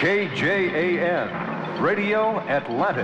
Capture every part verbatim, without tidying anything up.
K J A N, Radio Atlantic.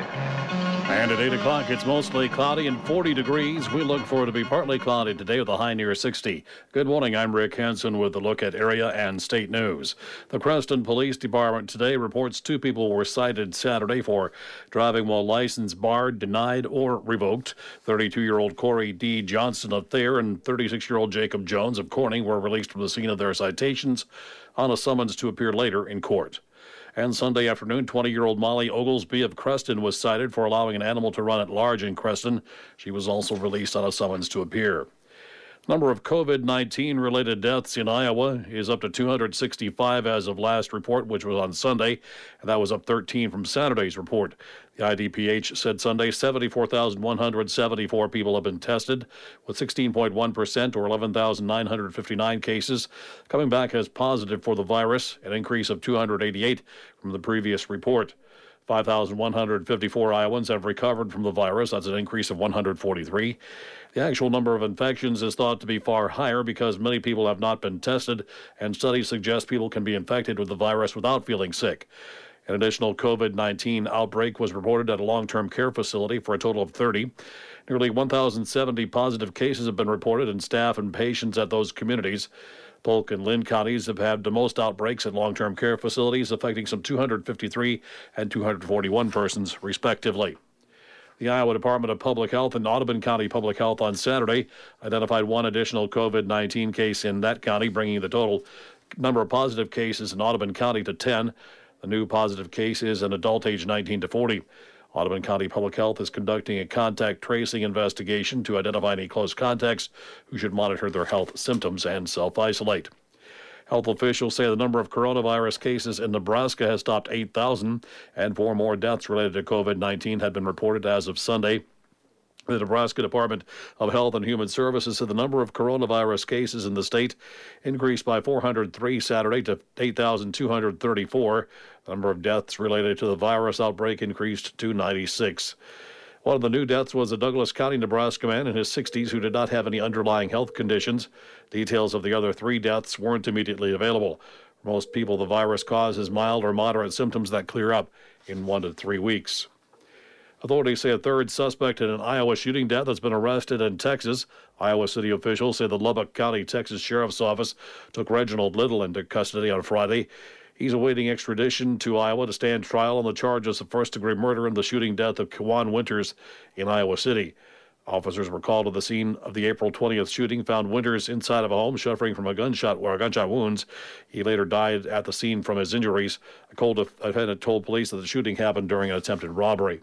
And at eight o'clock, it's mostly cloudy and forty degrees. We look for it to be partly cloudy today with a high near sixty. Good morning, I'm Rick Hansen with a look at area and state news. The Creston Police Department today reports two people were cited Saturday for driving while license barred, denied, or revoked. thirty-two-year-old Corey D. Johnson of Thayer and thirty-six-year-old Jacob Jones of Corning were released from the scene of their citations on a summons to appear later in court. And Sunday afternoon, twenty-year-old Molly Oglesby of Creston was cited for allowing an animal to run at large in Creston. She was also released on a summons to appear. Number of COVID nineteen related deaths in Iowa is up to two hundred sixty-five as of last report, which was on Sunday, and that was up thirteen from Saturday's report. The I D P H said Sunday seventy-four thousand one hundred seventy-four people have been tested, with sixteen point one percent or eleven thousand nine hundred fifty-nine cases coming back as positive for the virus, an increase of two hundred eighty-eight from the previous report. five thousand one hundred fifty-four Iowans have recovered from the virus. That's an increase of one hundred forty-three. The actual number of infections is thought to be far higher because many people have not been tested, and studies suggest people can be infected with the virus without feeling sick. An additional COVID nineteen outbreak was reported at a long-term care facility for a total of thirty. Nearly one thousand seventy positive cases have been reported, and staff and patients at those communities. Polk and Lynn counties have had the most outbreaks at long-term care facilities, affecting some two hundred fifty-three and two hundred forty-one persons, respectively. The Iowa Department of Public Health and Audubon County Public Health on Saturday identified one additional COVID nineteen case in that county, bringing the total number of positive cases in Audubon County to ten. The new positive case is an adult age nineteen to forty. Audubon County Public Health is conducting a contact tracing investigation to identify any close contacts who should monitor their health symptoms and self-isolate. Health officials say the number of coronavirus cases in Nebraska has topped eight thousand, and four more deaths related to COVID nineteen had been reported as of Sunday. The Nebraska Department of Health and Human Services said the number of coronavirus cases in the state increased by four hundred three Saturday to eight thousand two hundred thirty-four. The number of deaths related to the virus outbreak increased to ninety-six. One of the new deaths was a Douglas County, Nebraska man in his sixties who did not have any underlying health conditions. Details of the other three deaths weren't immediately available. For most people, the virus causes mild or moderate symptoms that clear up in one to three weeks. Authorities say a third suspect in an Iowa shooting death has been arrested in Texas. Iowa city officials say the Lubbock County, Texas Sheriff's Office took Reginald Little into custody on Friday. He's awaiting extradition to Iowa to stand trial on the charges of first-degree murder in the shooting death of Kawan Winters in Iowa City. Officers were called to the scene of the April twentieth shooting, found Winters inside of a home suffering from a gunshot or gunshot wounds. He later died at the scene from his injuries. A cold defendant told police that the shooting happened during an attempted robbery.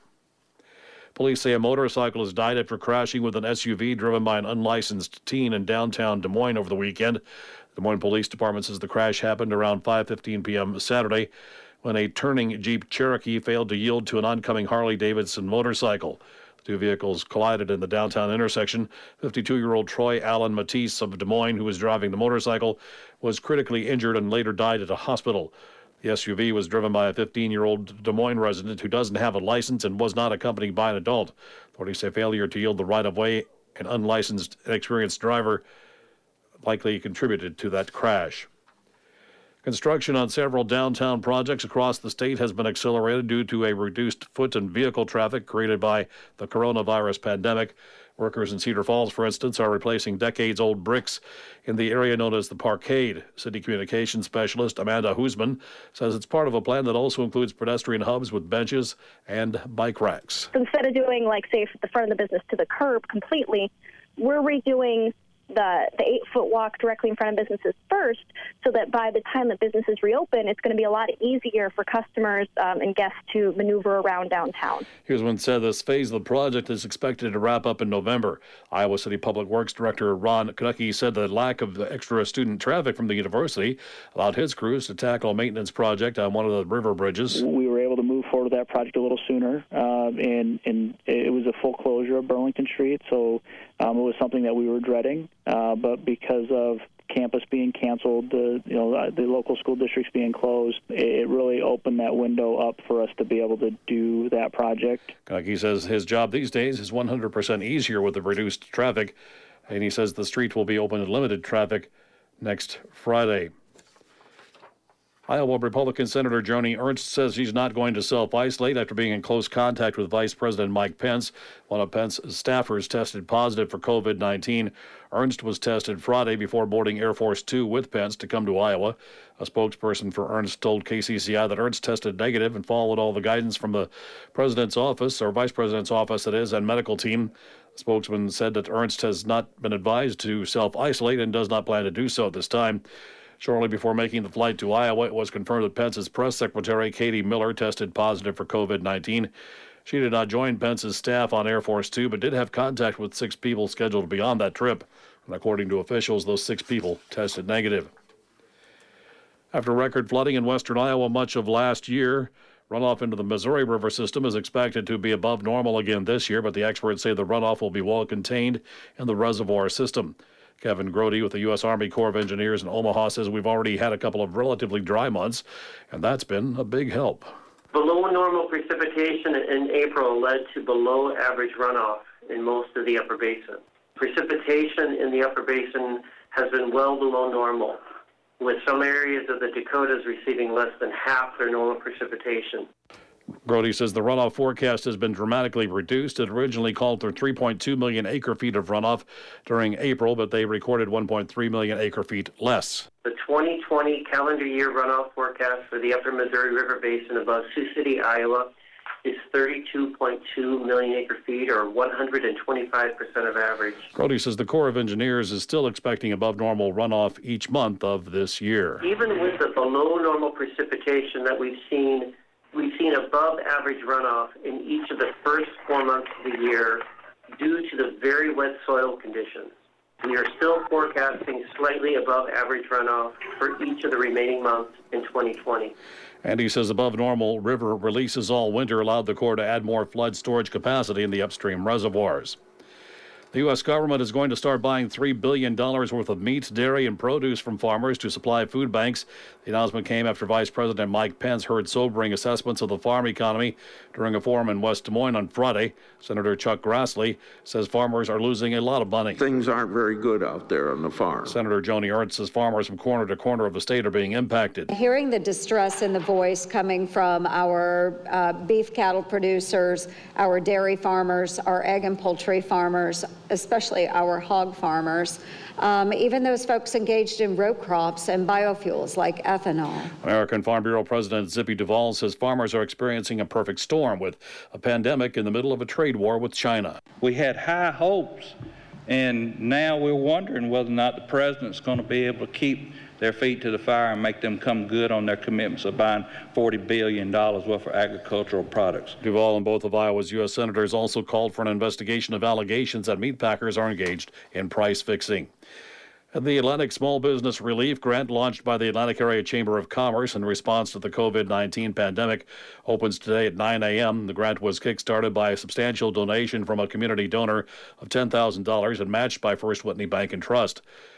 Police say a motorcyclist died after crashing with an S U V driven by an unlicensed teen in downtown Des Moines over the weekend. The Des Moines Police Department says the crash happened around five fifteen p.m. Saturday when a turning Jeep Cherokee failed to yield to an oncoming Harley-Davidson motorcycle. The two vehicles collided in the downtown intersection. fifty-two-year-old Troy Allen Matisse of Des Moines, who was driving the motorcycle, was critically injured and later died at a hospital. The S U V was driven by a fifteen-year-old Des Moines resident who doesn't have a license and was not accompanied by an adult. Authorities say failure to yield the right-of-way, an unlicensed, inexperienced driver likely contributed to that crash. Construction on several downtown projects across the state has been accelerated due to a reduced foot and vehicle traffic created by the coronavirus pandemic. Workers in Cedar Falls, for instance, are replacing decades-old bricks in the area known as the Parkade. City communications specialist Amanda Husman says it's part of a plan that also includes pedestrian hubs with benches and bike racks. Instead of doing, like, say, the front of the business to the curb completely, we're redoing the the eight-foot walk directly in front of businesses first, so that by the time that businesses reopen, it's going to be a lot easier for customers um, and guests to maneuver around downtown. Here's one said this phase of the project is expected to wrap up in November. Iowa City Public Works Director Ron Knucke said the lack of extra student traffic from the university allowed his crews to tackle a maintenance project on one of the river bridges. We were able to move forward with that project a little sooner, uh, and, and it was a full closure of Burlington Street, so um, it was something that we were dreading. Uh, but because of campus being canceled, the you know the local school districts being closed, it really opened that window up for us to be able to do that project. He says his job these days is one hundred percent easier with the reduced traffic, and he says the street will be open to limited traffic next Friday. Iowa Republican Senator Joni Ernst says she's not going to self-isolate after being in close contact with Vice President Mike Pence. One of Pence's staffers tested positive for COVID nineteen. Ernst was tested Friday before boarding Air Force Two with Pence to come to Iowa. A spokesperson for Ernst told K C C I that Ernst tested negative and followed all the guidance from the president's office, or vice president's office, that is, and medical team. The spokesman said that Ernst has not been advised to self-isolate and does not plan to do so at this time. Shortly before making the flight to Iowa, it was confirmed that Pence's press secretary, Katie Miller, tested positive for COVID nineteen. She did not join Pence's staff on Air Force Two, but did have contact with six people scheduled to be on that trip. And according to officials, those six people tested negative. After record flooding in western Iowa much of last year, runoff into the Missouri River system is expected to be above normal again this year, but the experts say the runoff will be well contained in the reservoir system. Kevin Grody with the U S Army Corps of Engineers in Omaha says we've already had a couple of relatively dry months, and that's been a big help. Below normal precipitation in April led to below average runoff in most of the upper basin. Precipitation in the upper basin has been well below normal, with some areas of the Dakotas receiving less than half their normal precipitation. Grody says the runoff forecast has been dramatically reduced. It originally called for three point two million acre feet of runoff during April, but they recorded one point three million acre feet less. The twenty twenty calendar year runoff forecast for the upper Missouri River Basin above Sioux City, Iowa, is thirty-two point two million acre feet, or one hundred twenty-five percent of average. Grody says the Corps of Engineers is still expecting above normal runoff each month of this year. Even with the below normal precipitation that we've seen, we've seen above average runoff in each of the first four months of the year due to the very wet soil conditions. We are still forecasting slightly above average runoff for each of the remaining months in twenty twenty. And he says above normal river releases all winter allowed the Corps to add more flood storage capacity in the upstream reservoirs. The U S government is going to start buying three billion dollars worth of meat, dairy, and produce from farmers to supply food banks. The announcement came after Vice President Mike Pence heard sobering assessments of the farm economy during a forum in West Des Moines on Friday. Senator Chuck Grassley says farmers are losing a lot of money. Things aren't very good out there on the farm. Senator Joni Ernst says farmers from corner to corner of the state are being impacted. Hearing the distress in the voice coming from our uh, beef cattle producers, our dairy farmers, our egg and poultry farmers, especially our hog farmers, um, even those folks engaged in row crops and biofuels like ethanol. American Farm Bureau President Zippy Duvall says farmers are experiencing a perfect storm with a pandemic in the middle of a trade war with China. We had high hopes, and now we're wondering whether or not the president's going to be able to keep their feet to the fire and make them come good on their commitments of buying forty billion dollars worth of agricultural products. Duvall and both of Iowa's U S senators also called for an investigation of allegations that meat packers are engaged in price fixing. And the Atlantic Small Business Relief Grant, launched by the Atlantic Area Chamber of Commerce in response to the COVID nineteen pandemic, opens today at nine a.m. The grant was kickstarted by a substantial donation from a community donor of ten thousand dollars and matched by First Whitney Bank and Trust.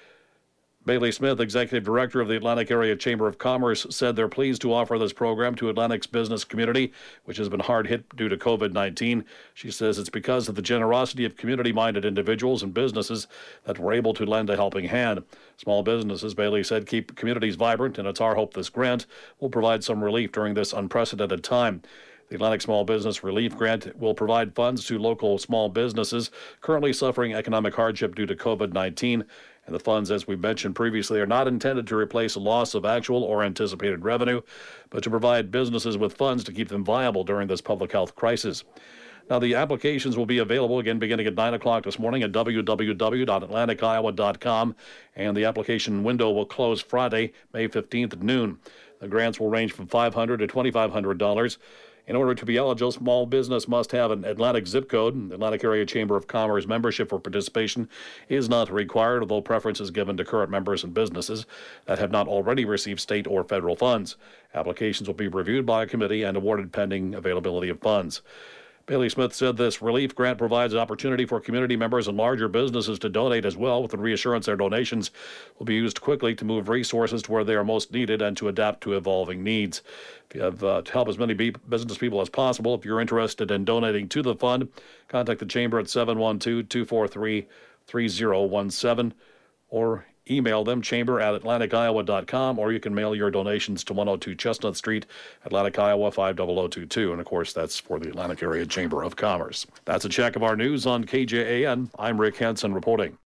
Bailey Smith, executive director of the Atlantic Area Chamber of Commerce, said they're pleased to offer this program to Atlantic's business community, which has been hard hit due to COVID nineteen. She says it's because of the generosity of community-minded individuals and businesses that we're able to lend a helping hand. Small businesses, Bailey said, keep communities vibrant, and it's our hope this grant will provide some relief during this unprecedented time. The Atlantic Small Business Relief Grant will provide funds to local small businesses currently suffering economic hardship due to COVID nineteen. And the funds, as we mentioned previously, are not intended to replace a loss of actual or anticipated revenue, but to provide businesses with funds to keep them viable during this public health crisis. Now, the applications will be available again beginning at nine o'clock this morning at w w w dot atlantic iowa dot com, and the application window will close Friday, May fifteenth at noon. The grants will range from five hundred dollars to twenty-five hundred dollars. In order to be eligible, small business must have an Atlantic zip code. The Atlantic Area Chamber of Commerce membership for participation is not required, although preference is given to current members and businesses that have not already received state or federal funds. Applications will be reviewed by a committee and awarded pending availability of funds. Bailey Smith said this relief grant provides an opportunity for community members and larger businesses to donate as well, with the reassurance their donations will be used quickly to move resources to where they are most needed and to adapt to evolving needs. If you have uh, to help as many be- business people as possible, if you're interested in donating to the fund, contact the Chamber at seven one two, two four three, three zero one seven or email them, chamber at atlantic iowa dot com, or you can mail your donations to one oh two Chestnut Street, Atlantic, Iowa five zero zero two two. And of course, that's for the Atlantic Area Chamber of Commerce. That's a check of our news on K J A N. I'm Rick Hansen reporting.